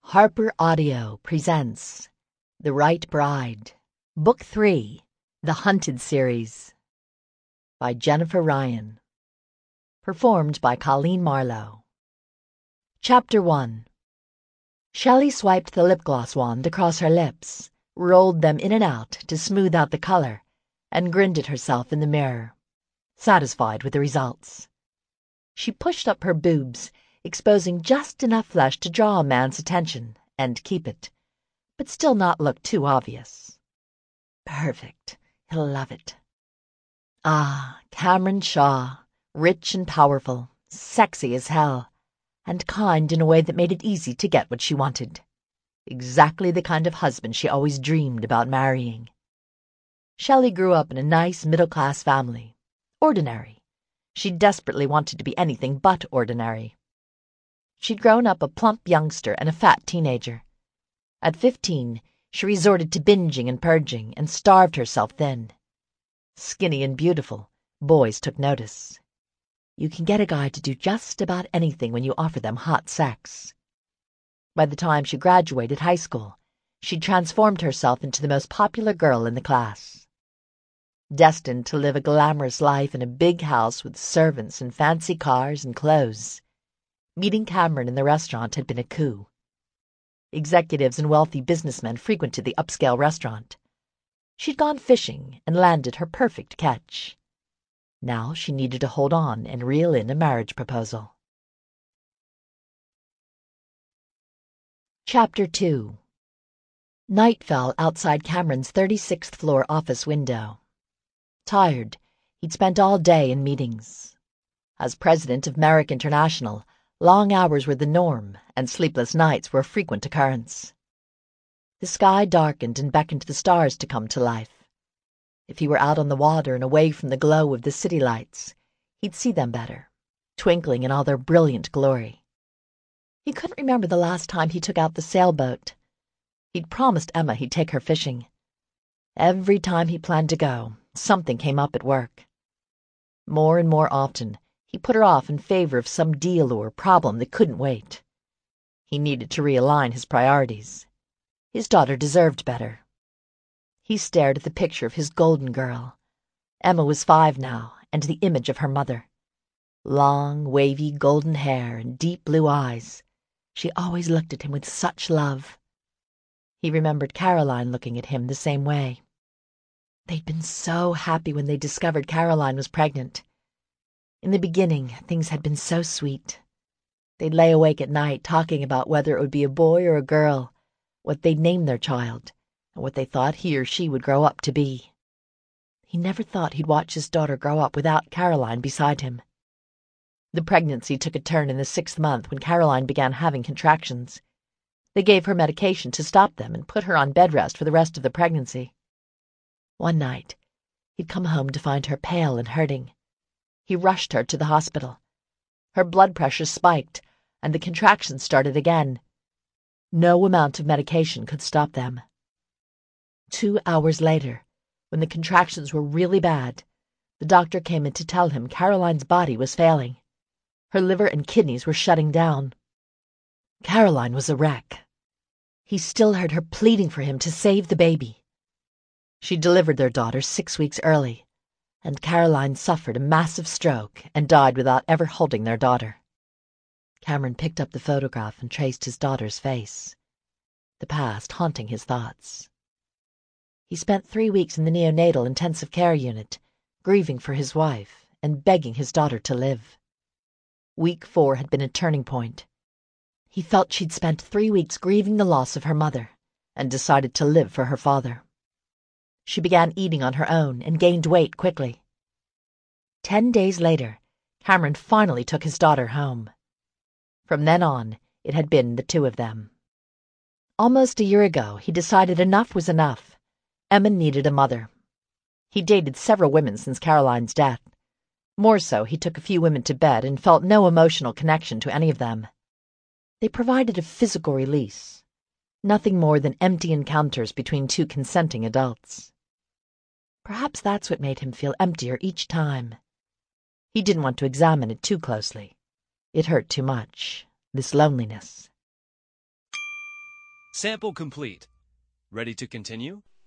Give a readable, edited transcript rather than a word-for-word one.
Harper Audio presents The Right Bride, Book 3, The Hunted Series, by Jennifer Ryan. Performed by Colleen Marlowe. Chapter 1. Shelley swiped the lip gloss wand across her lips, rolled them in and out to smooth out the color, and grinned at herself in the mirror, satisfied with the results. She pushed up her boobs, exposing just enough flesh to draw a man's attention and keep it, but still not look too obvious. Perfect. He'll love it. Ah, Cameron Shaw, rich and powerful, sexy as hell, and kind in a way that made it easy to get what she wanted. Exactly the kind of husband she always dreamed about marrying. Shelley grew up in a nice middle-class family. Ordinary. She desperately wanted to be anything but ordinary. She'd grown up a plump youngster and a fat teenager. At 15, she resorted to binging and purging and starved herself thin. Skinny and beautiful, boys took notice. You can get a guy to do just about anything when you offer them hot sex. By the time she graduated high school, she'd transformed herself into the most popular girl in the class. Destined to live a glamorous life in a big house with servants and fancy cars and clothes, meeting Cameron in the restaurant had been a coup. Executives and wealthy businessmen frequented the upscale restaurant. She'd gone fishing and landed her perfect catch. Now she needed to hold on and reel in a marriage proposal. Chapter 2. Night fell outside Cameron's 36th floor office window. Tired, he'd spent all day in meetings. As president of Merrick International, long hours were the norm, and sleepless nights were a frequent occurrence. The sky darkened and beckoned the stars to come to life. If he were out on the water and away from the glow of the city lights, he'd see them better, twinkling in all their brilliant glory. He couldn't remember the last time he took out the sailboat. He'd promised Emma he'd take her fishing. Every time he planned to go, something came up at work. More and more often, he put her off in favor of some deal or problem that couldn't wait. He needed to realign his priorities. His daughter deserved better. He stared at the picture of his golden girl. Emma was 5 now, and the image of her mother. Long, wavy golden hair and deep blue eyes. She always looked at him with such love. He remembered Caroline looking at him the same way. They'd been so happy when they discovered Caroline was pregnant. In the beginning, things had been so sweet. They'd lay awake at night talking about whether it would be a boy or a girl, what they'd name their child, and what they thought he or she would grow up to be. He never thought he'd watch his daughter grow up without Caroline beside him. The pregnancy took a turn in the 6th month when Caroline began having contractions. They gave her medication to stop them and put her on bed rest for the rest of the pregnancy. One night, he'd come home to find her pale and hurting. He rushed her to the hospital. Her blood pressure spiked, and the contractions started again. No amount of medication could stop them. 2 hours later, when the contractions were really bad, the doctor came in to tell him Caroline's body was failing. Her liver and kidneys were shutting down. Caroline was a wreck. He still heard her pleading for him to save the baby. She delivered their daughter 6 weeks early, and Caroline suffered a massive stroke and died without ever holding their daughter. Cameron picked up the photograph and traced his daughter's face, the past haunting his thoughts. He spent 3 weeks in the neonatal intensive care unit, grieving for his wife and begging his daughter to live. Week 4 had been a turning point. He felt she'd spent 3 weeks grieving the loss of her mother and decided to live for her father. She began eating on her own and gained weight quickly. 10 days later, Cameron finally took his daughter home. From then on, it had been the two of them. Almost a year ago, he decided enough was enough. Emma needed a mother. He dated several women since Caroline's death. More so, he took a few women to bed and felt no emotional connection to any of them. They provided a physical release, nothing more than empty encounters between two consenting adults. Perhaps that's what made him feel emptier each time. He didn't want to examine it too closely. It hurt too much, this loneliness. Sample complete. Ready to continue?